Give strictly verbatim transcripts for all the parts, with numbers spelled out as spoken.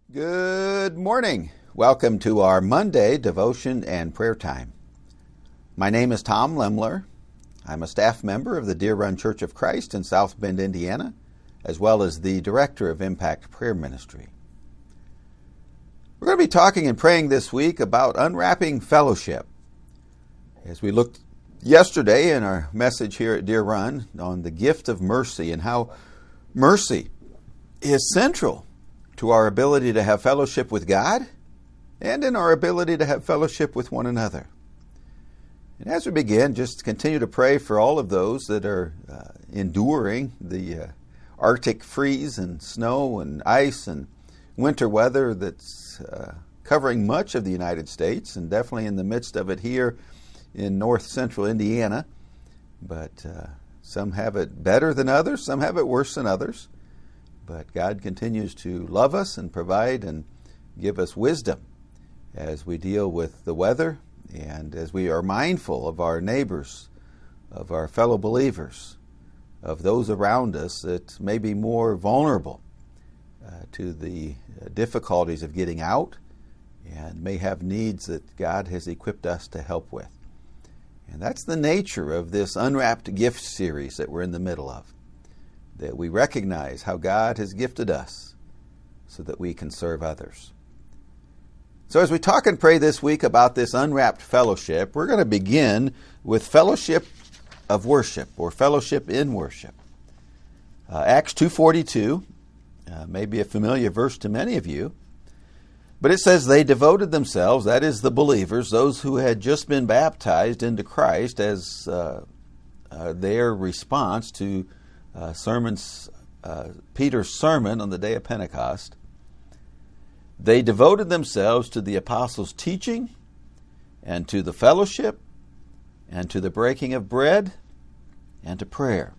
Good morning. Welcome to our Monday devotion and prayer time. My name is Tom Lemler. I'm a staff member of the Deer Run Church of Christ in South Bend, Indiana, as well as the director of Impact Prayer Ministry. We're going to be talking and praying this week about unwrapping fellowship. As we looked yesterday in our message here at Deer Run on the gift of mercy and how mercy is central to our ability to have fellowship with God and in our ability to have fellowship with one another. And as we begin, just continue to pray for all of those that are uh, enduring the uh, Arctic freeze and snow and ice and winter weather that's uh, covering much of the United States and definitely in the midst of it here in north central Indiana. But uh, some have it better than others, some have it worse than others. But God continues to love us and provide and give us wisdom as we deal with the weather and as we are mindful of our neighbors, of our fellow believers, of those around us that may be more vulnerable uh, to the difficulties of getting out and may have needs that God has equipped us to help with. And that's the nature of this Unwrapped Gift series that we're in the middle of. That we recognize how God has gifted us so that we can serve others. So as we talk and pray this week about this unwrapped fellowship, we're going to begin with fellowship of worship or fellowship in worship. Uh, Acts two forty-two uh, may be a familiar verse to many of you, but it says they devoted themselves, that is the believers, those who had just been baptized into Christ as uh, uh, their response to Uh, sermons, uh, Peter's sermon on the day of Pentecost. They devoted themselves to the apostles' teaching and to the fellowship and to the breaking of bread and to prayer.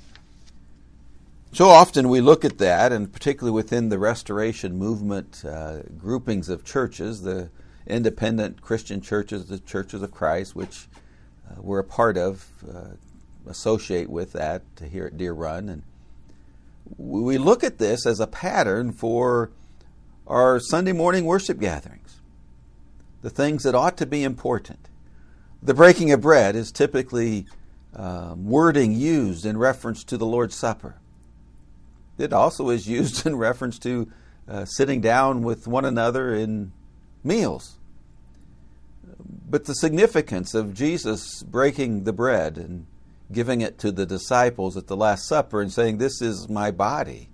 So often we look at that, and particularly within the Restoration movement uh, groupings of churches, the independent Christian churches, the Churches of Christ, which uh, we're a part of, uh, associate with that here at Deer Run, and we look at this as a pattern for our Sunday morning worship gatherings, the things that ought to be important. The breaking of bread is typically um, wording used in reference to the Lord's Supper. It also is used in reference to uh, sitting down with one another in meals. But the significance of Jesus breaking the bread and giving it to the disciples at the Last Supper and saying, "This is my body."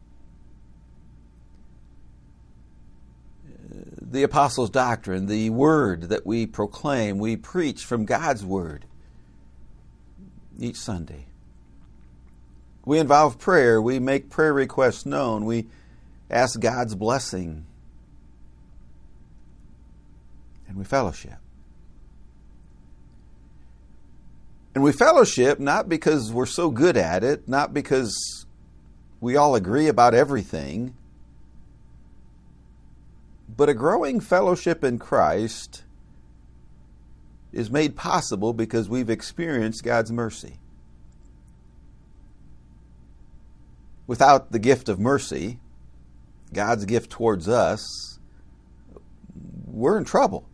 The apostles' doctrine, the word that we proclaim, we preach from God's word each Sunday. We involve prayer, we make prayer requests known, we ask God's blessing, and we fellowship. And we fellowship not because we're so good at it, not because we all agree about everything, but a growing fellowship in Christ is made possible because we've experienced God's mercy. Without the gift of mercy, God's gift towards us, we're in trouble.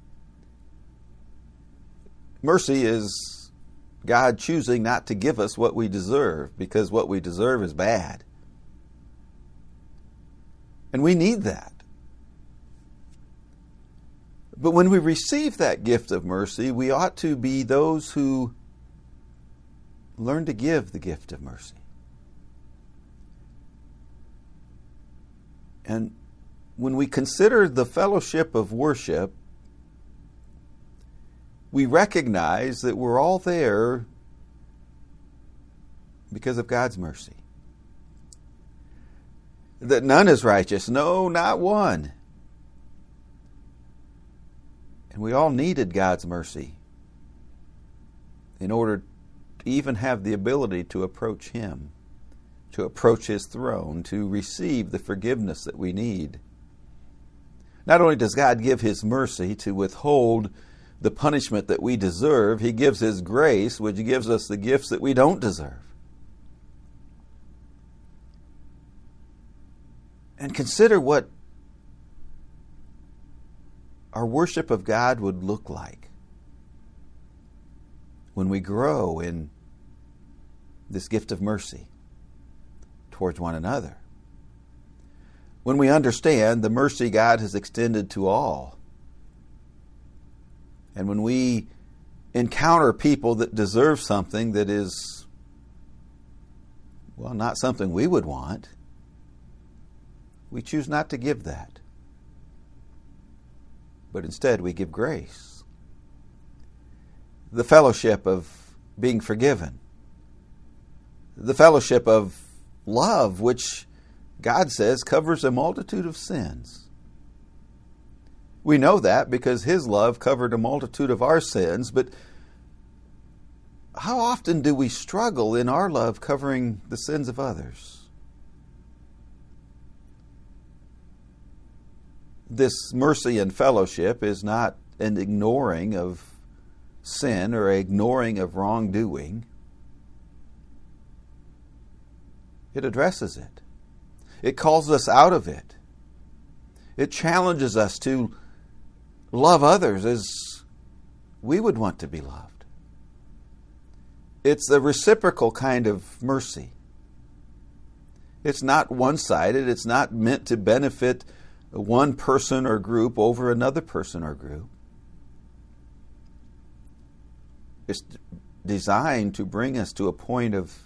Mercy is God choosing not to give us what we deserve because what we deserve is bad. And we need that. But when we receive that gift of mercy, we ought to be those who learn to give the gift of mercy. And when we consider the fellowship of worship, we recognize that we're all there because of God's mercy. That none is righteous, no, not one. And we all needed God's mercy in order to even have the ability to approach Him, to approach His throne, to receive the forgiveness that we need. Not only does God give His mercy to withhold the punishment that we deserve, He gives His grace, which gives us the gifts that we don't deserve. And consider what our worship of God would look like when we grow in this gift of mercy towards one another. When we understand the mercy God has extended to all. And when we encounter people that deserve something that is, well, not something we would want, we choose not to give that. But instead we give grace. The fellowship of being forgiven. The fellowship of love, which God says covers a multitude of sins. We know that because His love covered a multitude of our sins, but how often do we struggle in our love covering the sins of others? This mercy and fellowship is not an ignoring of sin or ignoring of wrongdoing. It addresses it. It calls us out of it. It challenges us to love others as we would want to be loved. It's a reciprocal kind of mercy. It's not one-sided. It's not meant to benefit one person or group over another person or group. It's designed to bring us to a point of,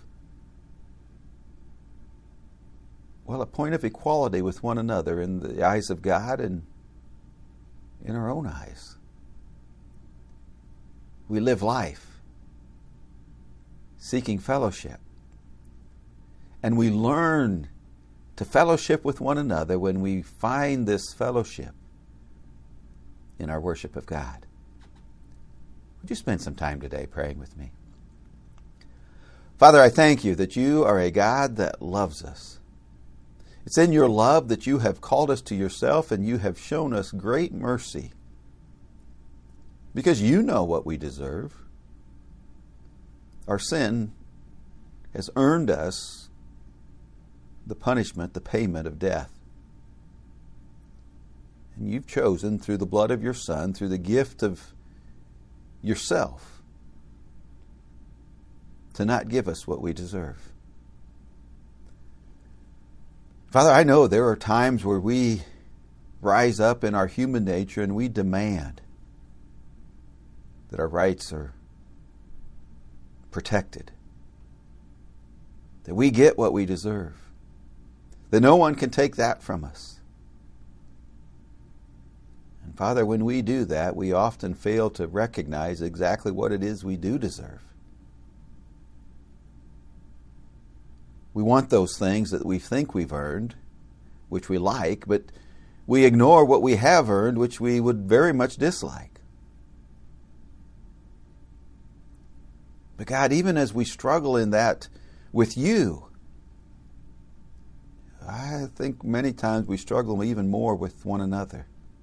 well, a point of equality with one another in the eyes of God and in our own eyes. We live life seeking fellowship. And we learn to fellowship with one another when we find this fellowship in our worship of God. Would you spend some time today praying with me? Father, I thank you that you are a God that loves us. It's in your love that you have called us to yourself, and you have shown us great mercy because you know what we deserve. Our sin has earned us the punishment, the payment of death. And you've chosen through the blood of your Son, through the gift of yourself, to not give us what we deserve. Father, I know there are times where we rise up in our human nature and we demand that our rights are protected, that we get what we deserve, that no one can take that from us. And Father, when we do that, we often fail to recognize exactly what it is we do deserve. We want those things that we think we've earned, which we like, but we ignore what we have earned, which we would very much dislike. But God, even as we struggle in that with you, I think many times we struggle even more with one another.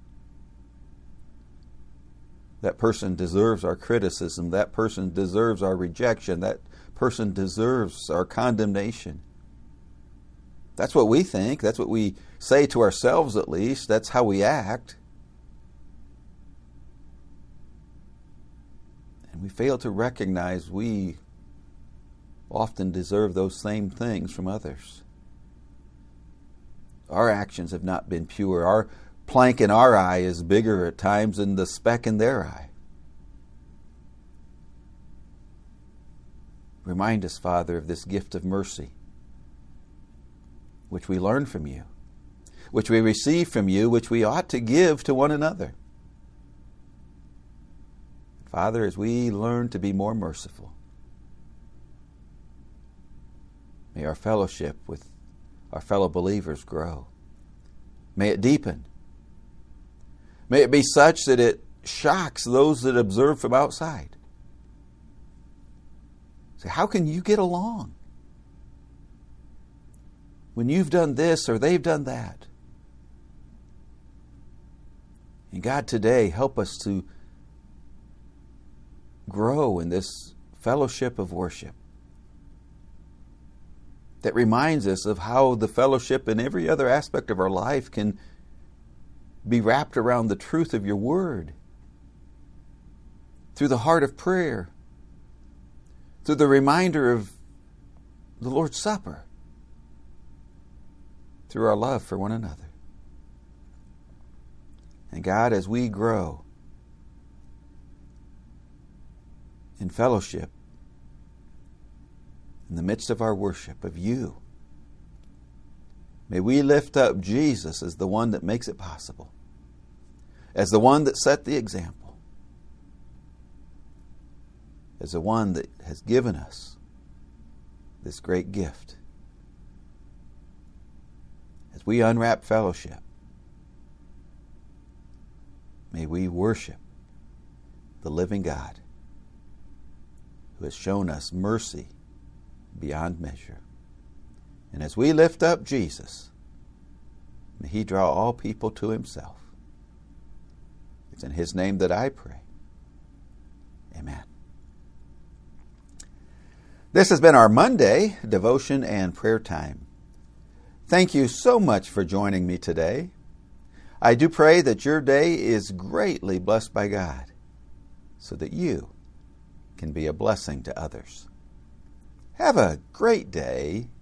That person deserves our criticism. That person deserves our rejection. That person deserves our condemnation. That's what we think. That's what we say to ourselves, at least. That's how we act. And we fail to recognize we often deserve those same things from others. Our actions have not been pure. Our plank in our eye is bigger at times than the speck in their eye. Remind us, Father, of this gift of mercy, which we learn from you, which we receive from you, which we ought to give to one another. Father, as we learn to be more merciful, may our fellowship with our fellow believers grow. May it deepen. May it be such that it shocks those that observe from outside. Say, how can you get along when you've done this or they've done that? And God, today, help us to grow in this fellowship of worship that reminds us of how the fellowship in every other aspect of our life can be wrapped around the truth of your word, through the heart of prayer, through the reminder of the Lord's Supper, through our love for one another. And God, as we grow in fellowship, in the midst of our worship of you, may we lift up Jesus as the one that makes it possible, as the one that set the example, as the one that has given us this great gift. As we unwrap fellowship, may we worship the living God who has shown us mercy beyond measure. And as we lift up Jesus, may He draw all people to Himself. It's in His name that I pray. Amen. This has been our Monday devotion and prayer time. Thank you so much for joining me today. I do pray that your day is greatly blessed by God, so that you can be a blessing to others. Have a great day,